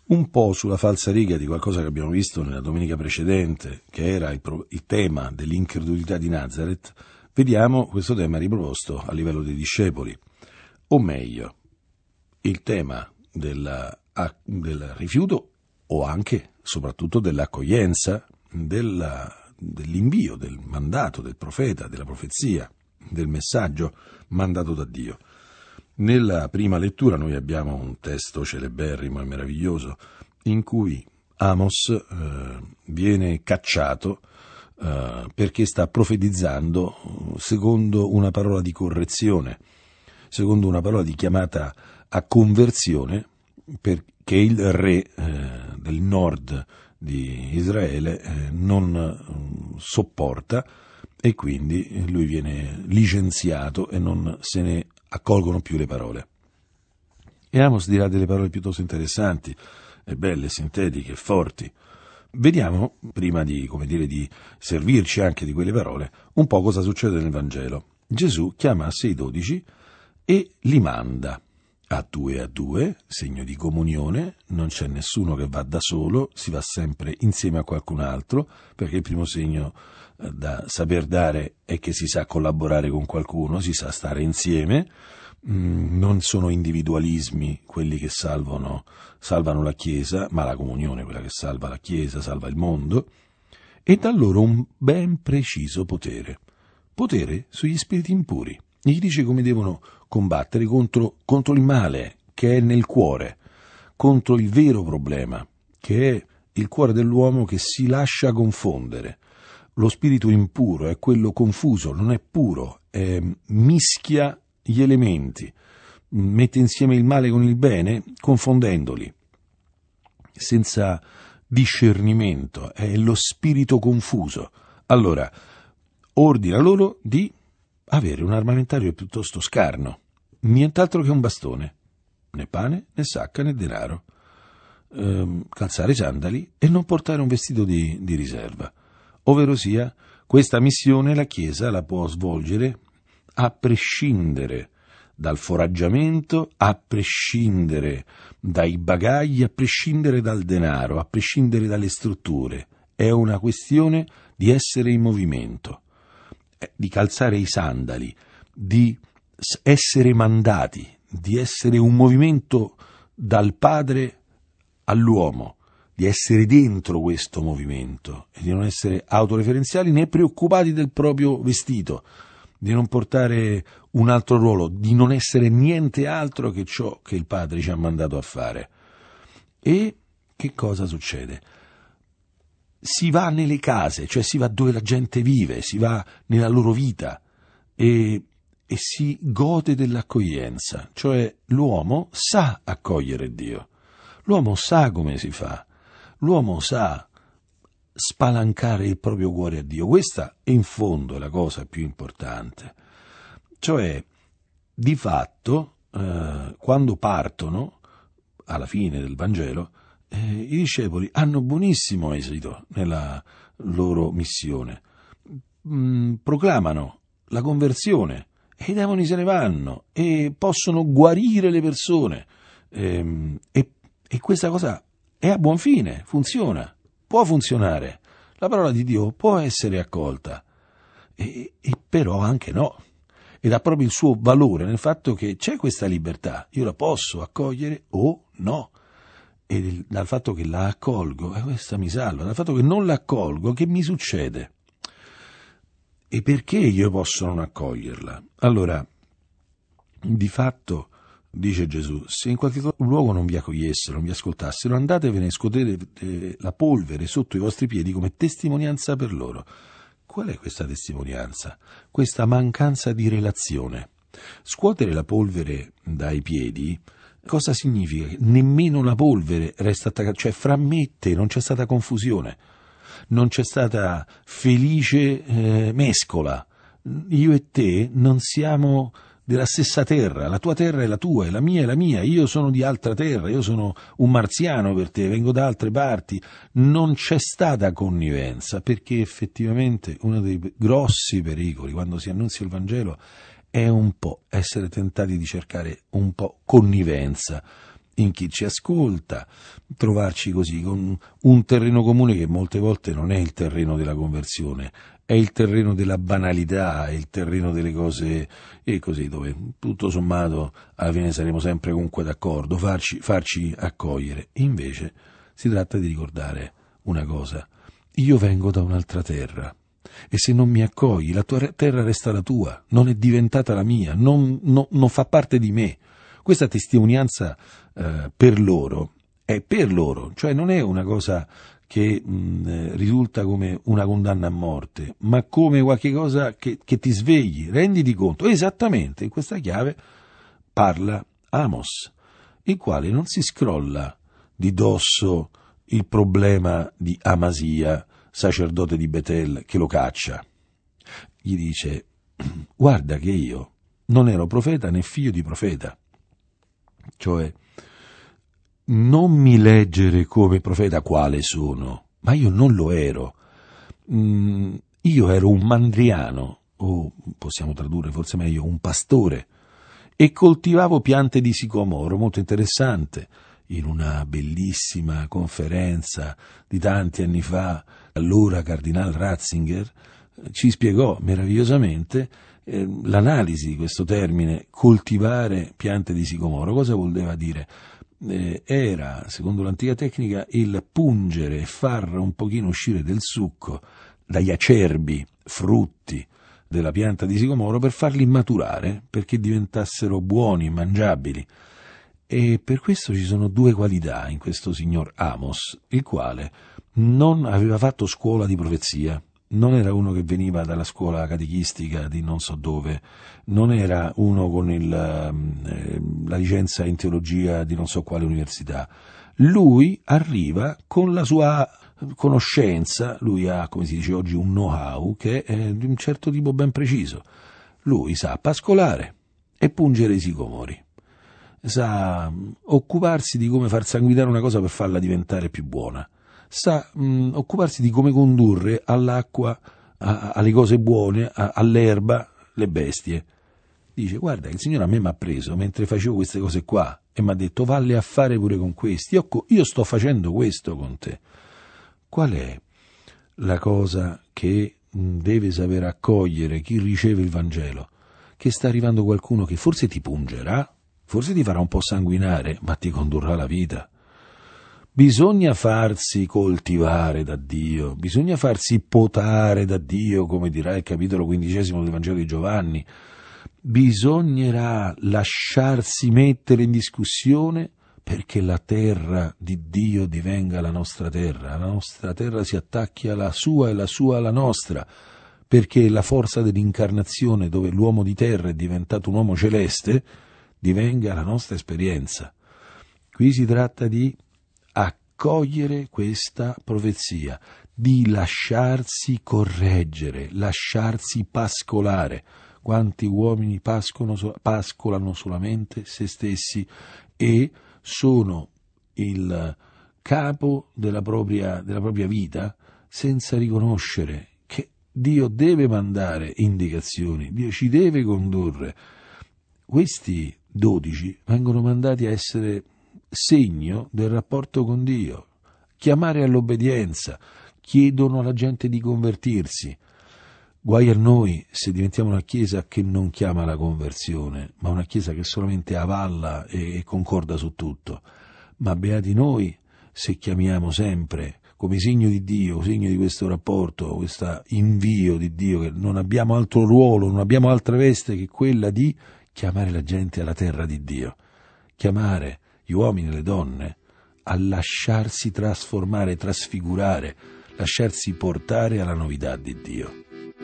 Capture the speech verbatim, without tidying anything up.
Un po' sulla falsariga di qualcosa che abbiamo visto nella domenica precedente, che era il, pro- il tema dell'incredulità di Nazareth, vediamo questo tema riproposto a livello dei discepoli, o meglio, il tema della, a, del rifiuto o anche, soprattutto, dell'accoglienza, della, dell'invio, del mandato del profeta, della profezia, del messaggio mandato da Dio. Nella prima lettura noi abbiamo un testo celeberrimo e meraviglioso in cui Amos eh, viene cacciato eh, perché sta profetizzando secondo una parola di correzione, secondo una parola di chiamata a conversione, perché il re eh, del nord di Israele eh, non eh, sopporta, e quindi lui viene licenziato e non se ne accolgono più le parole. E Amos dirà delle parole piuttosto interessanti, e belle, sintetiche, forti. Vediamo, prima di, come dire, di servirci anche di quelle parole, un po' cosa succede nel Vangelo. Gesù chiama a sé i dodici e li manda a due e a due, segno di comunione, non c'è nessuno che va da solo, si va sempre insieme a qualcun altro, perché il primo segno eh, da saper dare è che si sa collaborare con qualcuno, si sa stare insieme, mm, non sono individualismi quelli che salvano, salvano la Chiesa, ma la comunione è quella che salva la Chiesa, salva il mondo, e dà loro un ben preciso potere, potere sugli spiriti impuri. Gli dice come devono combattere contro, contro il male che è nel cuore, contro il vero problema, che è il cuore dell'uomo che si lascia confondere. Lo spirito impuro è quello confuso, non è puro, è, mischia gli elementi, mette insieme il male con il bene, confondendoli, senza discernimento, è lo spirito confuso. Allora, ordina loro di avere un armamentario piuttosto scarno, nient'altro che un bastone, né pane, né sacca, né denaro, ehm, calzare i sandali e non portare un vestito di, di riserva. Ovvero sia, questa missione la Chiesa la può svolgere a prescindere dal foraggiamento, a prescindere dai bagagli, a prescindere dal denaro, a prescindere dalle strutture. È una questione di essere in movimento, di calzare i sandali, di essere mandati, di essere un movimento dal Padre all'uomo, di essere dentro questo movimento e di non essere autoreferenziali né preoccupati del proprio vestito, di non portare un altro ruolo, di non essere niente altro che ciò che il Padre ci ha mandato a fare. E che cosa succede? Si va nelle case, cioè si va dove la gente vive, si va nella loro vita e, e si gode dell'accoglienza, cioè l'uomo sa accogliere Dio, l'uomo sa come si fa, l'uomo sa spalancare il proprio cuore a Dio. Questa in fondo è la cosa più importante, cioè di fatto eh, quando partono alla fine del Vangelo Eh, i discepoli hanno buonissimo esito nella loro missione, mm, proclamano la conversione e i demoni se ne vanno e possono guarire le persone, ehm, e, e questa cosa è a buon fine, funziona, può funzionare, la parola di Dio può essere accolta, e, e però anche no, ed ha proprio il suo valore nel fatto che c'è questa libertà, io la posso accogliere o no. E dal fatto che la accolgo, e questa mi salva, dal fatto che non la accolgo, che mi succede? E perché io posso non accoglierla? Allora, di fatto, dice Gesù, se in qualche luogo non vi accogliessero, non vi ascoltassero, andatevene e scuotete la polvere sotto i vostri piedi come testimonianza per loro. Qual è questa testimonianza? Questa mancanza di relazione. Scuotere la polvere dai piedi cosa significa? Nemmeno la polvere resta attaccata, cioè fra me e te non c'è stata confusione, non c'è stata felice eh, mescola, io e te non siamo della stessa terra, la tua terra è la tua e la mia è la mia, io sono di altra terra, io sono un marziano per te, vengo da altre parti, non c'è stata connivenza, perché effettivamente uno dei grossi pericoli quando si annunzia il Vangelo è un po' essere tentati di cercare un po' connivenza in chi ci ascolta, trovarci così con un terreno comune che molte volte non è il terreno della conversione, è il terreno della banalità, è il terreno delle cose e così, dove tutto sommato alla fine saremo sempre comunque d'accordo, farci, farci accogliere. Invece si tratta di ricordare una cosa: io vengo da un'altra terra e se non mi accogli la tua terra resta la tua, non è diventata la mia, non, non, non fa parte di me. Questa testimonianza eh, per loro è per loro, cioè non è una cosa che mh, risulta come una condanna a morte, ma come qualche cosa che, che ti svegli, renditi conto. Esattamente in questa chiave parla Amos, il quale non si scrolla di dosso il problema di Amasia, sacerdote di Betel, che lo caccia. Gli dice: guarda che io non ero profeta né figlio di profeta, cioè non mi leggere come profeta quale sono, ma io non lo ero. Mm, io ero un mandriano, o possiamo tradurre forse meglio un pastore, e coltivavo piante di sicomoro. Molto interessante. In una bellissima conferenza di tanti anni fa, allora Cardinal Ratzinger ci spiegò meravigliosamente eh, l'analisi di questo termine coltivare piante di sicomoro. Cosa voleva dire? Eh, era, secondo l'antica tecnica, il pungere e far un pochino uscire del succo dagli acerbi frutti della pianta di sicomoro per farli maturare, perché diventassero buoni, mangiabili. E per questo ci sono due qualità in questo signor Amos, il quale non aveva fatto scuola di profezia, non era uno che veniva dalla scuola catechistica di non so dove, non era uno con il, eh, la licenza in teologia di non so quale università. Lui arriva con la sua conoscenza, lui ha, come si dice oggi, un know-how che è di un certo tipo ben preciso. Lui sa pascolare e pungere i sicomori, sa occuparsi di come far sanguinare una cosa per farla diventare più buona, sa mh, occuparsi di come condurre all'acqua, a, alle cose buone, a, all'erba, le bestie. Dice: guarda, il Signore a me mi ha preso mentre facevo queste cose qua e mi ha detto: valle a fare pure con questi, io, io sto facendo questo con te. Qual è la cosa che mh, deve saper accogliere chi riceve il Vangelo? Che sta arrivando qualcuno che forse ti pungerà, forse ti farà un po' sanguinare, ma ti condurrà alla vita. Bisogna farsi coltivare da Dio, bisogna farsi potare da Dio, come dirà il capitolo quindicesimo del Vangelo di Giovanni. Bisognerà lasciarsi mettere in discussione perché la terra di Dio divenga la nostra terra, la nostra terra si attacchi alla sua e la sua alla nostra, perché la forza dell'incarnazione, dove l'uomo di terra è diventato un uomo celeste, divenga la nostra esperienza. Qui si tratta di accogliere questa profezia, di lasciarsi correggere, lasciarsi pascolare. Quanti uomini pascono, pascolano solamente se stessi e sono il capo della propria, della propria vita senza riconoscere che Dio deve mandare indicazioni, Dio ci deve condurre. Questi dodici vengono mandati a essere segno del rapporto con Dio, chiamare all'obbedienza, chiedono alla gente di convertirsi. Guai a noi se diventiamo una chiesa che non chiama alla conversione, ma una chiesa che solamente avalla e concorda su tutto. Ma beati noi se chiamiamo sempre come segno di Dio, segno di questo rapporto, questo invio di Dio, che non abbiamo altro ruolo, non abbiamo altra veste che quella di chiamare la gente alla terra di Dio, chiamare gli uomini e le donne a lasciarsi trasformare, trasfigurare, lasciarsi portare alla novità di Dio.